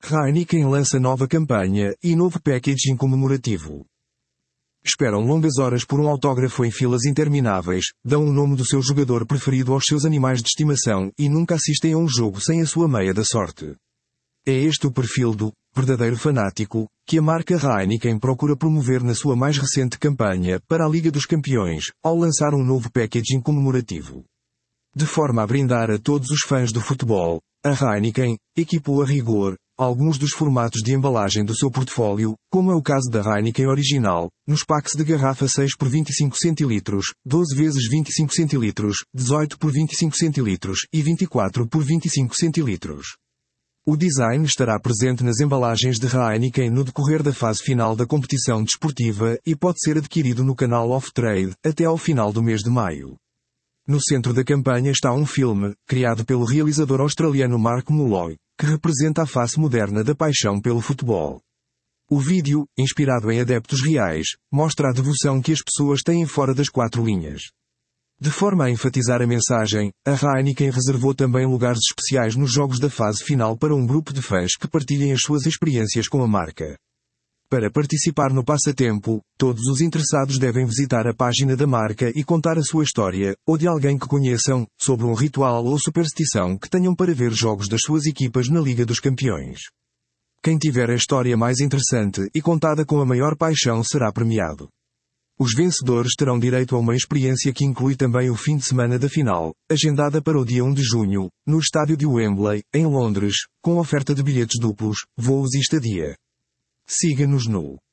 Heineken lança nova campanha e novo packaging comemorativo. Esperam longas horas por um autógrafo em filas intermináveis, dão o nome do seu jogador preferido aos seus animais de estimação e nunca assistem a um jogo sem a sua meia da sorte. É este o perfil do verdadeiro fanático que a marca Heineken procura promover na sua mais recente campanha para a Liga dos Campeões, ao lançar um novo packaging comemorativo. De forma a brindar a todos os fãs do futebol, a Heineken equipou a rigor alguns dos formatos de embalagem do seu portfólio, como é o caso da Heineken original, nos packs de garrafa 6 por 25 cl, 12 vezes 25 cl, 18 por 25 cl e 24 por 25 cl. O design estará presente nas embalagens de Heineken no decorrer da fase final da competição desportiva e pode ser adquirido no canal Off-Trade até ao final do mês de maio. No centro da campanha está um filme, criado pelo realizador australiano Mark Molloy, que representa a face moderna da paixão pelo futebol. O vídeo, inspirado em adeptos reais, mostra a devoção que as pessoas têm fora das quatro linhas. De forma a enfatizar a mensagem, a Heineken reservou também lugares especiais nos jogos da fase final para um grupo de fãs que partilhem as suas experiências com a marca. Para participar no passatempo, todos os interessados devem visitar a página da marca e contar a sua história, ou de alguém que conheçam, sobre um ritual ou superstição que tenham para ver jogos das suas equipas na Liga dos Campeões. Quem tiver a história mais interessante e contada com a maior paixão será premiado. Os vencedores terão direito a uma experiência que inclui também o fim de semana da final, agendada para o dia 1 de junho, no estádio de Wembley, em Londres, com oferta de bilhetes duplos, voos e estadia. Siga-nos no